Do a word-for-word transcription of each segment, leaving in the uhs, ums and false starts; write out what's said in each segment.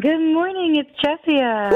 Good morning, it's Jessia.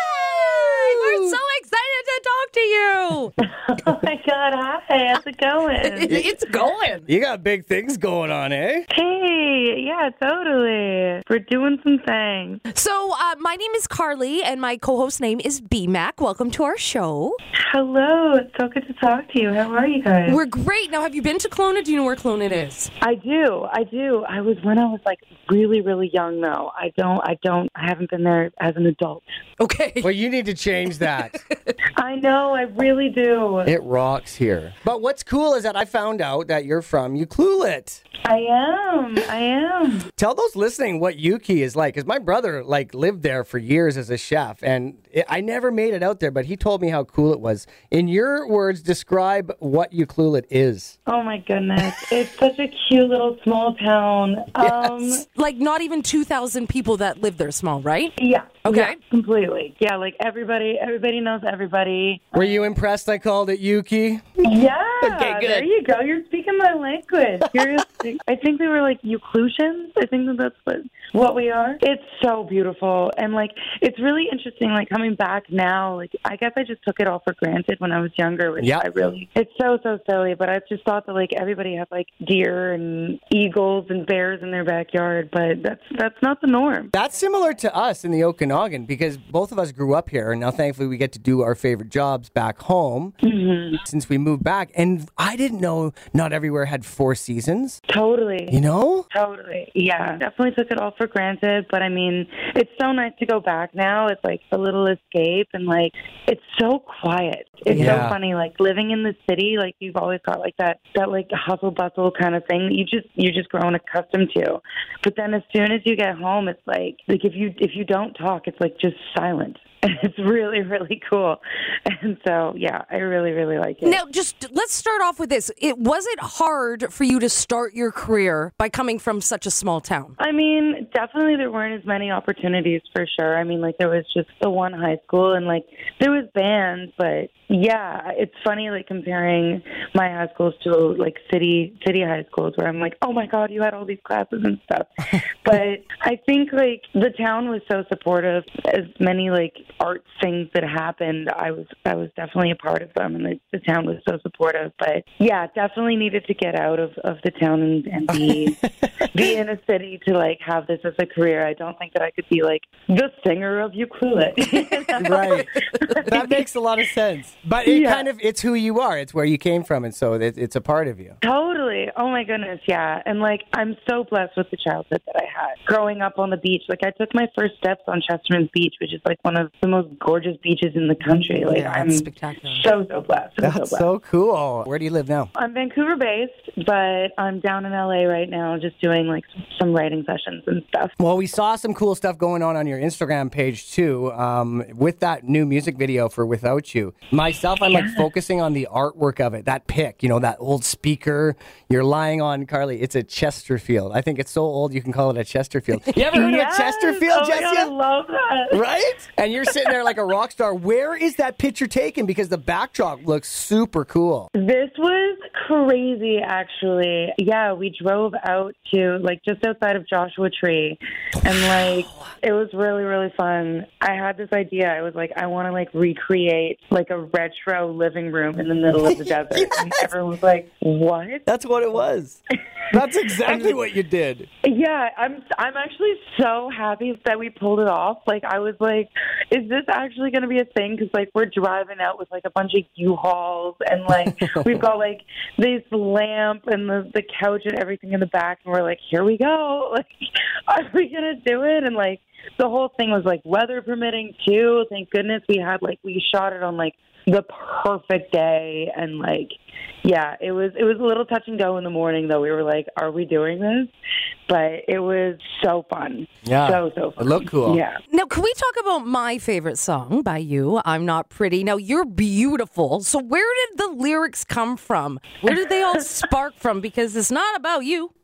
We're so excited to talk to you. Oh my God, hi, how's it going? It's going. You got big things going on, eh? Hey, yeah, totally. We're doing some things. So, uh, my name is Carly, and my co-host name is B-Mac. Welcome to our show. Hello, it's so good to talk to you. How are you guys? We're great. Now, have you been to Kelowna? Do you know where Kelowna is? I do, I do. I was when I was like really, really young though. I don't, I don't, I haven't been there as an adult. Okay. Well, you need to change that. I know, I really do. It rocks here. But what's cool is that I found out that you're from Ucluelet. I am, I am. Tell those listening what Yuki is like, because my brother like lived there for years as a chef, and it, I never made it out there, but he told me how cool it was. In your words, describe what Ucluelet is. Oh my goodness, it's such a cute little small town. Um, Yes. Like, not even two thousand people that live there small, right? Yeah. Okay. Yeah, completely. Yeah, like everybody, everybody knows everybody. Were you impressed I called it Yuki? Yeah. Okay, good. There you go. You're speaking my language. Seriously. I think we were like Euclusians. I think that that's what, what we are. It's so beautiful. And like, it's really interesting, like coming back now, like I guess I just took it all for granted when I was younger, which Yeah. I really, it's so, so silly. But I just thought that like everybody had like deer and eagles and bears in their backyard, but that's, that's not the norm. That's similar to us in the Okanagan, because both of us grew up here, and now thankfully we get to do our favorite jobs back home Mm-hmm. since we moved back. And I didn't know not everywhere had four seasons, Totally. you know? Totally. Yeah. Definitely took it all for granted. But I mean, it's so nice to go back now. It's like a little escape and like, it's so quiet. It's Yeah. so funny. Like living in the city, like you've always got like that, that like hustle bustle kind of thing that you just, you're just grown accustomed to. But then as soon as you get home, it's like, like if you, if you don't talk, it's like just silent. And it's really, really cool. And so, yeah, I really, really like it. Now, just let's start off with this. It was it hard for you to start your career by coming from such a small town? I mean, definitely there weren't as many opportunities for sure. I mean, like there was just the one high school and like there was bands, but yeah, it's funny like comparing my high schools to like city city high schools where I'm like, oh my God, you had all these classes and stuff. But I think like the town was so supportive. As many like art things that happened, I was I was definitely a part of them, and the, the town was so supportive. But yeah, definitely needed to get out of, of the town and, and be be in a city to like have this as a career. I don't think that I could be like the singer of Ucluelet. You know? Right. That makes a lot of sense. But it Yeah. kind of, it's who you are. It's where you came from. And so it, it's a part of you. Totally. Oh my goodness, yeah. And like I'm so blessed with the childhood that I had. Growing up on the beach, like I took my first steps on Chesterman's Beach, which is like one of the most gorgeous beaches in the country. Like Yeah, I'm it's spectacular. so so blessed. I'm That's so blessed. so cool. Where do you live now? I'm Vancouver based, but I'm down in L A right now just doing like some writing sessions and stuff. Well, we saw some cool stuff going on on your Instagram page too, um, with that new music video for Without You. Myself, I'm like focusing on the artwork of it, that pic, you know, that old speaker you're lying on, Carly. It's a Chesterfield. I think it's so old you can call it a Chesterfield. You ever heard Yes! of a Chesterfield, Oh my God, I Jessia? love that. Right? And you're sitting there like a rock star. Where is that picture taken? Because the backdrop looks super cool. This was crazy, actually. Yeah, we drove out to like just outside of Joshua Tree, and like it was really, really fun. I had this idea. I was like, I want to like recreate like a retro living room in the middle of the desert, and everyone was like, "What?" That's what it was. That's exactly what you did. Yeah, I'm. I'm actually so happy that we pulled it off. Like, I was like, "Is this actually going to be a thing?" Because like we're driving out with like a bunch of U-Hauls, and like we've got like this lamp and the the couch and everything in the back, and we're like, "Here we go!" Like, are we gonna do it? And like the whole thing was like weather permitting too. Thank goodness we had like we shot it on like the perfect day, and like yeah, it was it was a little touch and go in the morning though. We were like, are we doing this? But it was so fun. Yeah. So so fun. It looked cool. Yeah. Now, can we talk about my favorite song by you, I'm Not Pretty? Now, you're beautiful. So where did the lyrics come from? Where did they all spark from? Because it's not about you.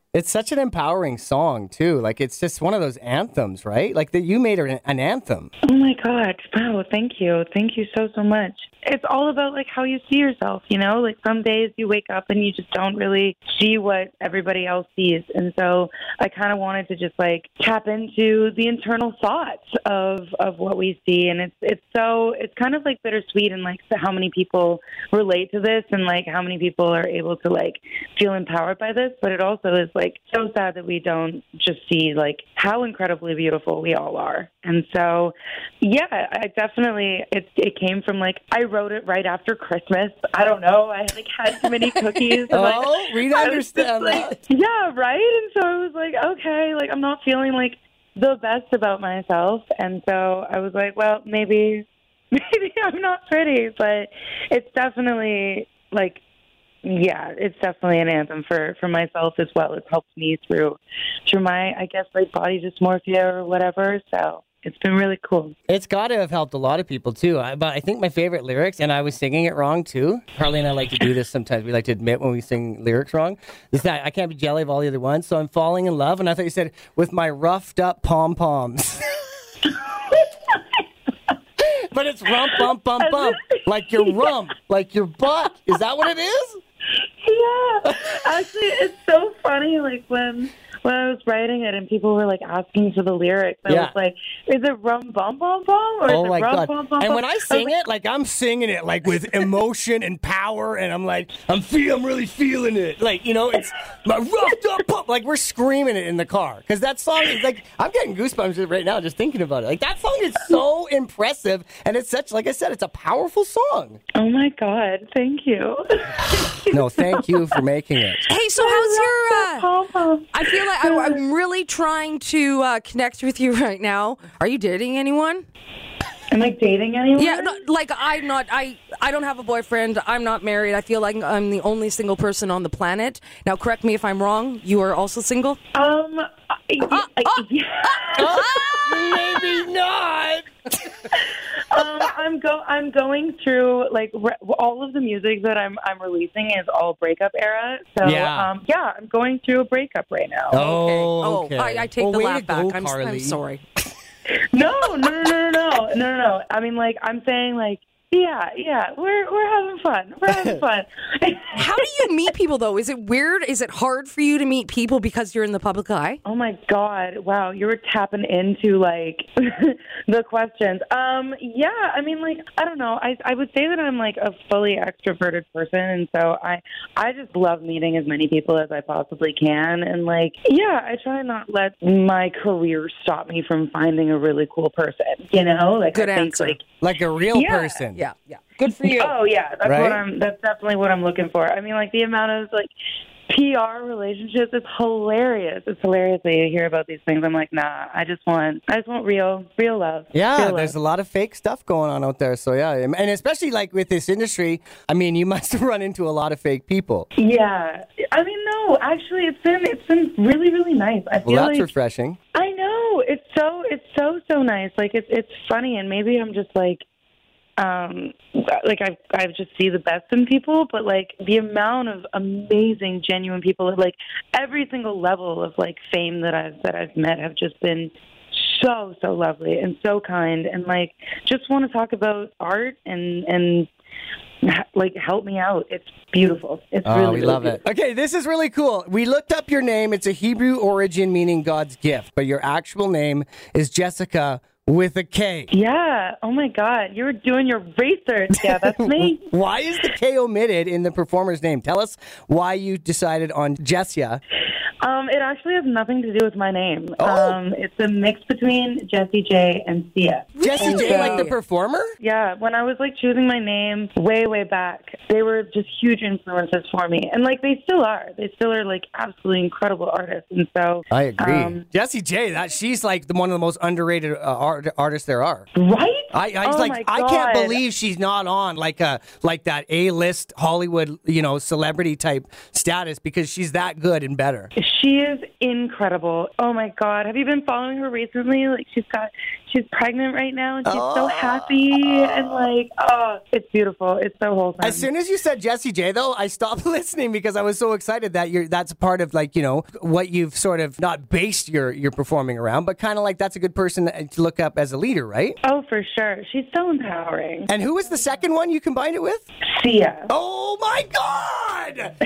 It's such an empowering song, too. Like, it's just one of those anthems, right? Like, that you made it an anthem. Oh, my God. Wow, thank you. Thank you so, so much. It's all about, like, how you see yourself, you know? Like, some days you wake up and you just don't really see what everybody else sees. And so I kind of wanted to just, like, tap into the internal thoughts of, of what we see. And it's it's so, it's kind of, like, bittersweet and, like, how many people relate to this and, like, how many people are able to, like, feel empowered by this. But it also is, like, so sad that we don't just see, like, how incredibly beautiful we all are. And so, yeah, I definitely, it, it came from, like, I wrote it right after Christmas. I don't know. I, like, had too many cookies. Oh, like, we understand just, that. like, yeah, right? And so I was like, okay, like, I'm not feeling, like, the best about myself. And so I was like, well, maybe, maybe I'm not pretty, but it's definitely, like, yeah, it's definitely an anthem for, for myself as well. It's helped me through through my, I guess, like body dysmorphia or whatever. So it's been really cool. It's got to have helped a lot of people, too. I, but I think my favorite lyrics, and I was singing it wrong, too. Harley and I like to do this sometimes. We like to admit when we sing lyrics wrong. Is that I can't be jelly of all the other ones, so I'm falling in love. And I thought you said, with my roughed up pom-poms. But it's rump, bump, bump, bump. Like your rump, like your butt. Is that what it is? Yeah. Actually, it's so funny, like, when when I was writing it and people were, like, asking for the lyrics, I Yeah. was like, is it rum bum bum bum? Or Oh is my it rum God. bum bum And bum? when I sing it, like I'm singing it like with emotion and power, and I'm like, I'm feel, I'm really feeling it. Like, you know, it's my roughed up pump. Like we're screaming it in the car. Because that song is like, I'm getting goosebumps right now just thinking about it. Like that song is so impressive, and it's such, like I said, it's a powerful song. Oh my God, thank you. No, thank you for making it. Hey, so how's your? Uh, Pom-pom. I feel like I, I'm really trying to uh, connect with you right now. Are you dating anyone? Am I dating anyone? Yeah, no, like I'm not. I I don't have a boyfriend. I'm not married. I feel like I'm the only single person on the planet. Now, correct me if I'm wrong. You are also single. Um, I, Uh, I, uh, yeah. Maybe not. um, I'm go. I'm going through like re- all of the music that I'm I'm releasing is all breakup era. So Yeah. um, yeah, I'm going through a breakup right now. Oh, okay. Oh, I, I take Well, the way laugh to back. go, I'm, Carly. I'm sorry. No, no, no, no, no, no, no, no, no. I mean, like I'm saying, like yeah, yeah, we're we're having fun. We're having fun. How do you meet people, though? Is it weird? Is it hard for you to meet people because you're in the public eye? Oh my God! Wow, you were tapping into like the questions. Um, yeah, I mean, like I don't know. I I would say that I'm like a fully extroverted person, and so I I just love meeting as many people as I possibly can, and like yeah, I try not let my career stop me from finding a really cool person. You know, like Good I think answer. like Like a real Yeah. person. Yeah, yeah. Good for you. oh yeah, that's Right? what I'm. That's definitely what I'm looking for. I mean, like the amount of like P R relationships, it's hilarious. It's hilarious that you hear about these things. I'm like, nah, I just want, I just want real, real love. Yeah, real there's a love. lot of fake stuff going on out there. So yeah, and especially like with this industry, I mean, you must run into a lot of fake people. Yeah, I mean, no, actually, it's been, it's been really, really nice. I feel Well, that's like refreshing. I know it's so, it's so, so nice. Like it's, it's funny, and maybe I'm just like. Um, like I, I just see the best in people, but like the amount of amazing, genuine people at like every single level of like fame that I've that I've met have just been so so lovely and so kind, and like just want to talk about art and and like help me out. It's beautiful. It's Oh, really we really love beautiful. it. Okay, this is really cool. We looked up your name. It's a Hebrew origin meaning God's gift, but your actual name is Jessica with a K. Yeah. Oh my God, you were doing your research. Yeah, that's me. Why is the K omitted in the performer's name? Tell us why you decided on Jessia. Um, it actually has nothing to do with my name. Oh. Um, it's a mix between Jessie J and Sia. Jessie And J, so- like the performer? Yeah, when I was like choosing my name way, way back, they were just huge influences for me. And like they still are. They still are like absolutely incredible artists. And so I agree. Um, Jessie J, that she's like the, one of the most underrated uh, art, artists there are. right? I, I Oh like my I can't God. believe she's not on like a like that A-list Hollywood, you know, celebrity type status because she's that good and better. She is incredible. Oh my God. Have you been following her recently? Like she's got, she's pregnant right now and she's oh. so happy and like, oh, it's beautiful. It's so wholesome. As soon as you said Jessie J though, I stopped listening because I was so excited that you're, that's part of like, you know, what you've sort of not based your, your performing around, but kind of like that's a good person to look up as a leader, right? Oh, for sure. She's so empowering. And who was the second one you combined it with? Sia. Oh my God!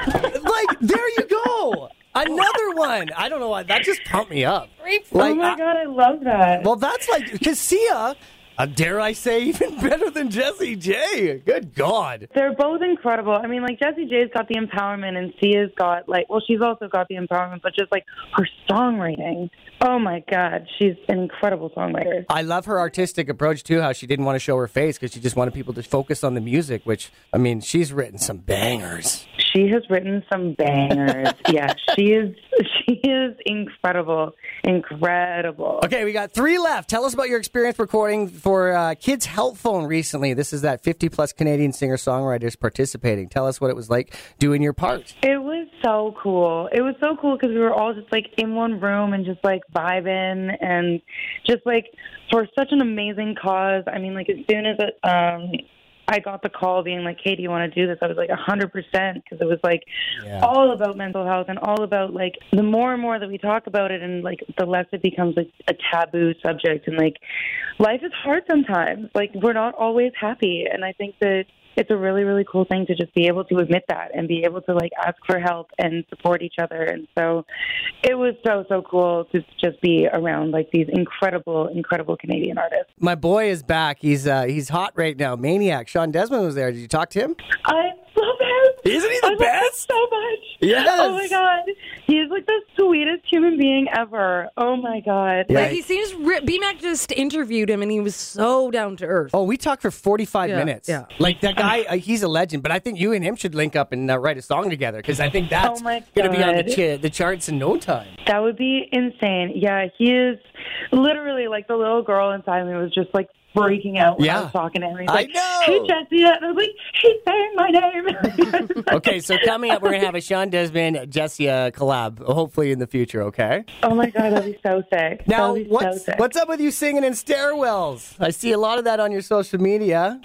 Like, there you go. Another one. I don't know why. That just pumped me up. Like, oh my God, I love that. Well, that's like, because Sia, uh, dare I say, even better than Jessie J. Good God. They're both incredible. I mean, like, Jessie J's got the empowerment and Sia's got, like, well, she's also got the empowerment, but just, like, her songwriting. Oh, my God. She's an incredible songwriter. I love her artistic approach, too, how she didn't want to show her face because she just wanted people to focus on the music, which, I mean, she's written some bangers. She has written some bangers. Yeah, she is she is incredible. Incredible. Okay, we got three left. Tell us about your experience recording for uh, Kids Help Phone recently. This is that fifty-plus Canadian singer-songwriters participating. Tell us what it was like doing your part. It was so cool. It was so cool because we were all just, like, in one room and just, like, vibing and just, like, for such an amazing cause. I mean, like, as soon as it... Um, I got the call being like, hey, do you want to do this? I was like one hundred percent because it was like yeah. all about mental health and all about like the more and more that we talk about it and like the less it becomes like a taboo subject. And like life is hard sometimes. Like we're not always happy. And I think that it's a really, really cool thing to just be able to admit that and be able to like ask for help and support each other. And so it was so, so cool to just be around like these incredible, incredible Canadian artists. My boy is back. He's uh, he's hot right now. Maniac. Sean Desmond was there. Did you talk to him? I love him. Isn't he the I best? Love him so much. Yes. Oh my God. He's like the sweetest human being ever. Oh my God. Yeah, like, he seems. B Mac just interviewed him and he was so down to earth. Oh, we talked for forty-five yeah, minutes. Yeah. Like that guy, uh, he's a legend. But I think you and him should link up and uh, write a song together because I think that's oh going to be on the, ch- the charts in no time. That would be insane. Yeah, he is literally like the little girl inside me was just like freaking out when yeah. I was talking to him. He's like, I know. Hey, Jessie. And I was like, he's saying my name. Okay, so coming up, we're going to have a Sean Desmond, Jessie uh, collab, hopefully in the future, okay? Oh, my God, that'd be so sick. Now, be what's, so sick. what's up with you singing in stairwells? I see a lot of that on your social media.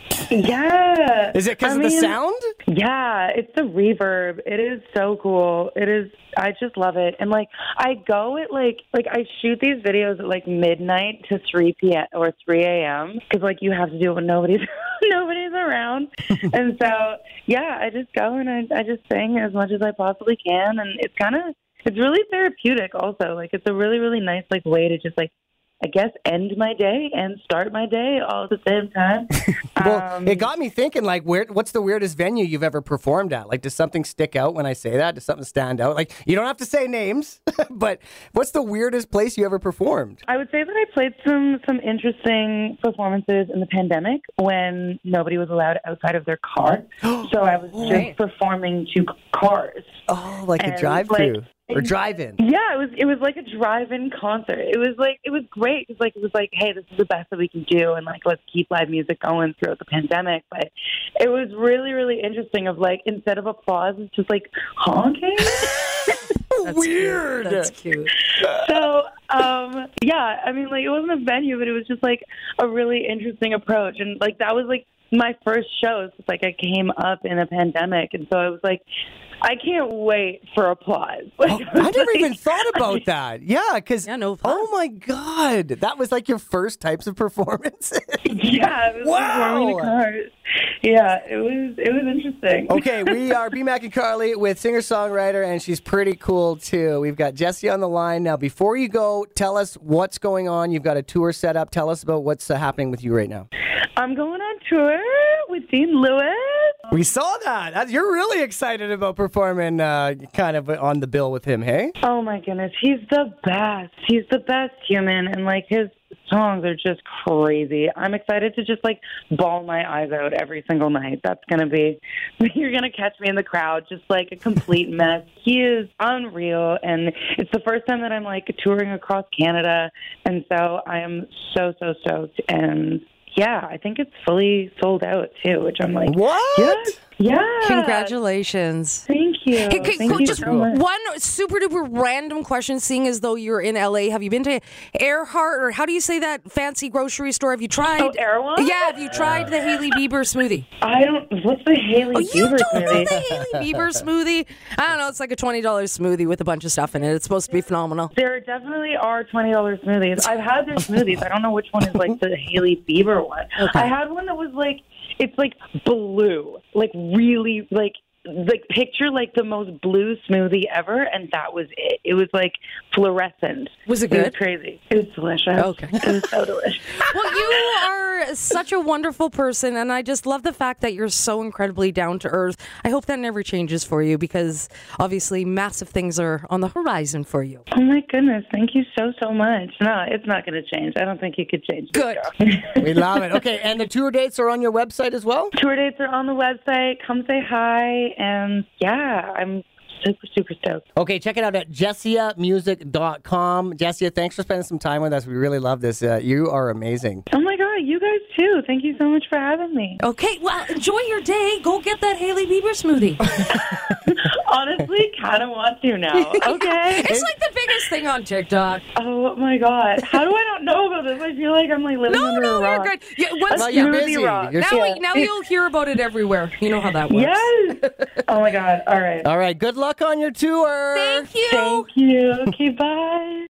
Yeah. Is it because of mean, the sound? Yeah, it's the reverb. It is so cool. It is, I just love it. And, like, I go at, like, like I shoot these videos at, like, midnight to three p.m. or three a.m. because, like, you have to do it when nobody's nobody's around. And so, yeah, I just go and I, I just sing as much as I possibly can. And it's kind of, it's really therapeutic also. Like, it's a really, really nice, like, way to just, like, I guess, end my day and start my day all at the same time. Well, um, it got me thinking, like, where, what's the weirdest venue you've ever performed at? Like, does something stick out when I say that? Does something stand out? Like, you don't have to say names, but what's the weirdest place you ever performed? I would say that I played some, some interesting performances in the pandemic when nobody was allowed outside of their car. So I was just right. performing to c- cars. Oh, like and a drive-through. Like, Or drive-in. Yeah, it was it was like a drive-in concert. It was like it was great. It was like it was like, hey, this is the best that we can do, and like let's keep live music going throughout the pandemic. But it was really really interesting. Of like instead of applause, it's just like honking. That's Weird. Cute. That's cute. So um, yeah, I mean like it wasn't a venue, but it was just like a really interesting approach, and like that was like my first show. It's like I came up in a pandemic, and so I was like. I can't wait for applause. Like, Oh, I never even thought about that. Yeah, because, Yeah, no applause. oh my God, that was like your first types of performances. Yeah, it was Wow. performing the cars. Yeah, it was it was interesting. Okay, we are B Mac and Carly with singer-songwriter, and she's pretty cool too. We've got Jessie on the line. Now, before you go, tell us what's going on. You've got a tour set up. Tell us about what's uh, happening with you right now. I'm going on tour with Dean Lewis. We saw that. That- You're really excited about performing uh, kind of on the bill with him, hey? Oh my goodness, he's the best. He's the best human, and like his songs are just crazy. I'm excited to just like bawl my eyes out every single night. That's gonna be. You're gonna catch me in the crowd, just like a complete mess. He is unreal, and it's the first time that I'm like touring across Canada, and so I am so so stoked. And yeah, I think it's fully sold out too, which I'm like, What? Yes. Yeah. Congratulations. Thank you. Hey, okay, Thank cool. you Just so much. one super duper random question, seeing as though you're in L A. Have you been to Earhart, or how do you say that fancy grocery store? Have you tried? Oh, Erewhon? Yeah, have you tried the Hailey Bieber smoothie? I don't. What's the Hailey Oh, you Bieber don't know smoothie? the Hailey Bieber smoothie? I don't know. It's like a twenty dollars smoothie with a bunch of stuff in it. It's supposed to be phenomenal. There definitely are twenty dollars smoothies. I've had their smoothies. I don't know which one is like the Hailey Bieber one. Okay. I had one that was like, it's like blue, like really like. Like picture like the most blue smoothie ever, and that was it. It was like fluorescent. Was it It was good? crazy. It was delicious. Okay. It was so delicious. Well, you are such a wonderful person, and I just love the fact that you're so incredibly down to earth. I hope that never changes for you, because obviously massive things are on the horizon for you. Oh my goodness! Thank you so so much. No, it's not going to change. I don't think you could change. this, Good. girl. We love it. Okay, and the tour dates are on your website as well? Tour dates are on the website. Come say hi, and yeah, I'm super super stoked. Okay, check it out at jessia music dot com. Jessia, thanks for spending some time with us. We really love this. Uh, you are amazing. Oh my god, you guys too. Thank you so much for having me. Okay, well, enjoy your day. Go get that Hailey Bieber smoothie. Honestly, kind of want to now. Okay. It's like the biggest thing on TikTok. Oh my god, how do I not know about this? I feel like I'm like living No, under no, a you're rock. good. Yeah, once, Well, you're Smoothie busy. rock. You're now, Yeah. now you'll hear about it everywhere. You know how that works. Yes. Oh my god. All right. All right, good luck on your tour. Thank you. Thank you. Okay. Bye.